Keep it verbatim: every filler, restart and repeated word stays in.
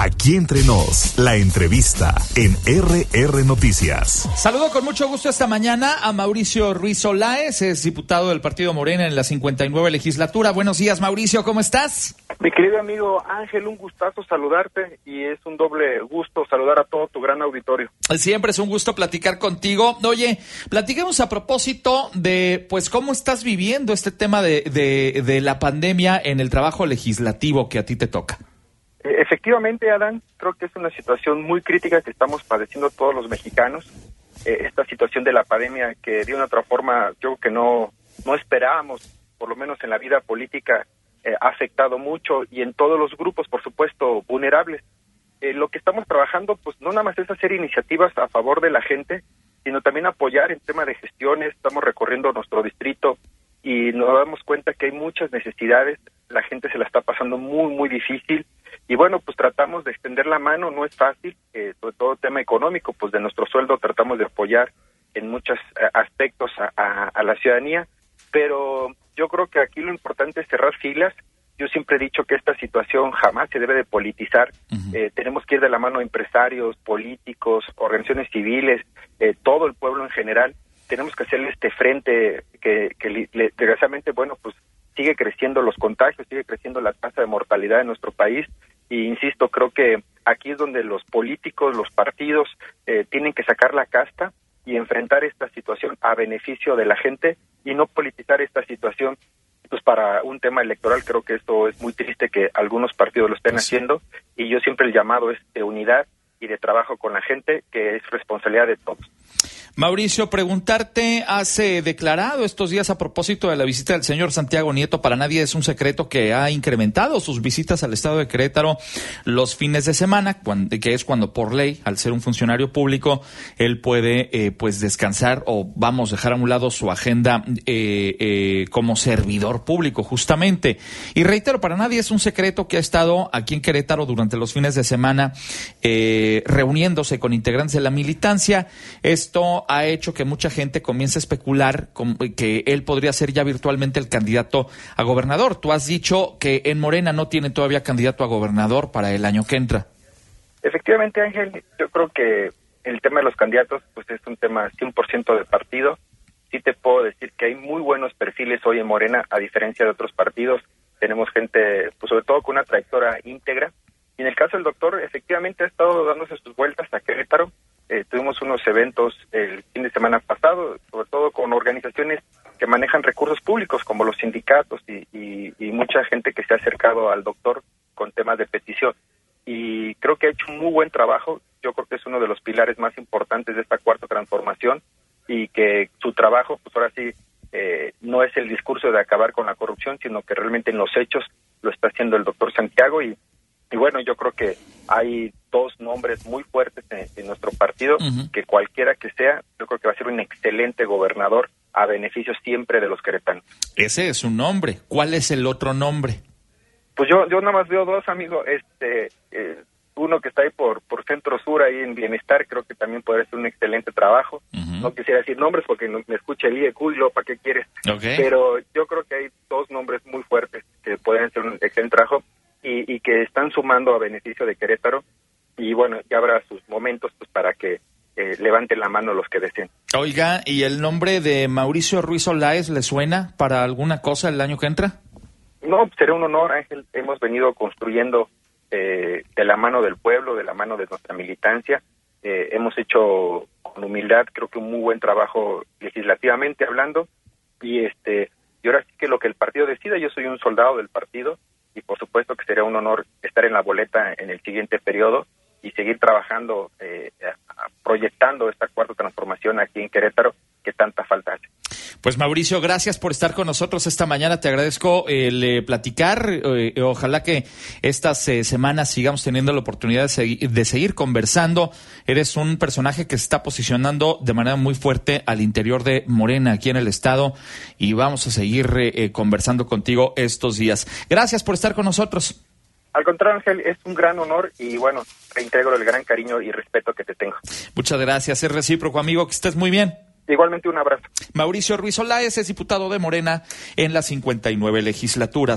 Aquí entre nos, la entrevista en R R Noticias. Saludo con mucho gusto esta mañana a Mauricio Ruiz Olaez, es diputado del Partido Morena en la cincuenta y nueve legislatura. Buenos días, Mauricio, ¿cómo estás? Mi querido amigo Ángel, un gustazo saludarte y es un doble gusto saludar a todo tu gran auditorio. Siempre es un gusto platicar contigo. Oye, platiquemos a propósito de, pues, cómo estás viviendo este tema de, de, de la pandemia en el trabajo legislativo que a ti te toca. Efectivamente, Adán, creo que es una situación muy crítica que estamos padeciendo todos los mexicanos. Eh, esta situación de la pandemia que de una otra forma yo creo que no, no esperábamos, por lo menos en la vida política, eh, ha afectado mucho y en todos los grupos, por supuesto, vulnerables. Eh, lo que estamos trabajando, pues no nada más es hacer iniciativas a favor de la gente, sino también apoyar en tema de gestiones. Estamos recorriendo nuestro distrito y nos damos cuenta que hay muchas necesidades, la gente se la está pasando muy, muy difícil. Y bueno, pues tratamos de extender la mano, no es fácil, eh, sobre todo tema económico, pues de nuestro sueldo tratamos de apoyar en muchos eh, aspectos a, a, a la ciudadanía, pero yo creo que aquí lo importante es cerrar filas. Yo siempre he dicho que esta situación jamás se debe de politizar. Uh-huh. Eh, tenemos que ir de la mano a empresarios, políticos, organizaciones civiles, eh, todo el pueblo en general. Tenemos que hacerle este frente que, que le, desgraciadamente, bueno, pues sigue creciendo los contagios, sigue creciendo la tasa de mortalidad en nuestro país. Y insisto, creo que aquí es donde los políticos, los partidos, eh, tienen que sacar la casta y enfrentar esta situación a beneficio de la gente y no politizar esta situación pues para un tema electoral. Creo que esto es muy triste que algunos partidos lo estén haciendo y yo siempre el llamado es de unidad y de trabajo con la gente, que es responsabilidad de todos. Mauricio, preguntarte, has eh, declarado estos días a propósito de la visita del señor Santiago Nieto, para nadie es un secreto que ha incrementado sus visitas al estado de Querétaro los fines de semana, cuando, que es cuando por ley, al ser un funcionario público, él puede eh, pues descansar o vamos dejar a un lado su agenda eh, eh, como servidor público justamente. Y reitero, para nadie es un secreto que ha estado aquí en Querétaro durante los fines de semana eh, reuniéndose con integrantes de la militancia. Esto ha hecho que mucha gente comience a especular con, que él podría ser ya virtualmente el candidato a gobernador. Tú has dicho que en Morena no tiene todavía candidato a gobernador para el año que entra. Efectivamente, Ángel, yo creo que el tema de los candidatos pues es un tema cien por ciento de partido. Sí te puedo decir que hay muy buenos perfiles hoy en Morena, a diferencia de otros partidos. Tenemos gente, pues sobre todo con una trayectoria íntegra. Y en el caso del doctor, efectivamente ha estado dándose sus vueltas a Querétaro. Eh, tuvimos unos eventos el fin de semana pasado, sobre todo con organizaciones que manejan recursos públicos, como los sindicatos y, y, y mucha gente que se ha acercado al doctor con temas de petición. Y creo que ha hecho un muy buen trabajo. Yo creo que es uno de los pilares más importantes de esta cuarta transformación y que su trabajo, pues ahora sí, eh, no es el discurso de acabar con la corrupción, sino que realmente en los hechos lo está haciendo el doctor Santiago. Y Y bueno, yo creo que hay dos nombres muy fuertes en, en nuestro partido, uh-huh. que cualquiera que sea, yo creo que va a ser un excelente gobernador a beneficio siempre de los queretanos. Ese es un nombre. ¿Cuál es el otro nombre? Pues yo yo nada más veo dos, amigo. Este, eh, uno que está ahí por por Centro Sur, ahí en Bienestar, creo que también podría ser un excelente trabajo. Uh-huh. No quisiera decir nombres porque no, me escucha el I E C U y lo, ¿para qué quieres? Okay. Pero yo creo que hay dos nombres muy fuertes que pueden ser un excelente trabajo. Y, y que están sumando a beneficio de Querétaro, y bueno, ya habrá sus momentos pues para que eh, levanten la mano los que deseen. Oiga, ¿y el nombre de Mauricio Ruiz Olaez le suena para alguna cosa el año que entra? No, será un honor, Ángel. Hemos venido construyendo eh, de la mano del pueblo, de la mano de nuestra militancia. Eh, hemos hecho con humildad, creo que un muy buen trabajo legislativamente hablando, y este y ahora sí que lo que el partido decida. Yo soy un soldado del partido, y por supuesto que sería un honor estar en la boleta en el siguiente periodo y seguir trabajando, eh, proyectando esta cuarta transformación aquí en Querétaro que tanta falta hace. Pues Mauricio, gracias por estar con nosotros esta mañana. Te agradezco el eh, platicar. Eh, ojalá que estas eh, semanas sigamos teniendo la oportunidad de, segui- de seguir conversando. Eres un personaje que se está posicionando de manera muy fuerte al interior de Morena, aquí en el estado, y vamos a seguir eh, conversando contigo estos días. Gracias por estar con nosotros. Al contrario, Ángel, es un gran honor y bueno, reintegro el gran cariño y respeto que te tengo. Muchas gracias, es recíproco, amigo, que estés muy bien. Igualmente, un abrazo. Mauricio Ruiz Olaez es diputado de Morena en la cincuenta y nueve legislatura.